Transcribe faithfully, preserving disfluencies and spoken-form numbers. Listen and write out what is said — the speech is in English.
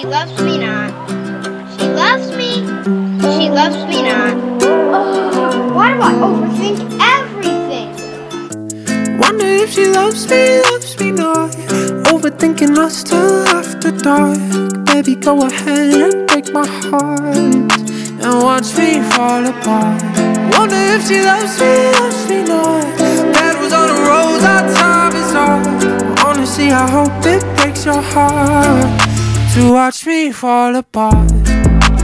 loves me not. She loves me. She loves me not. Oh, why do I overthink everything? Wonder if she loves me, loves me not. Overthinking us till after dark. Baby, go ahead and break my heart and watch me fall apart. Wonder if she loves me, loves me not. Petals on the rose, our time is up. Honestly, I hope it breaks your heart to watch me fall apart.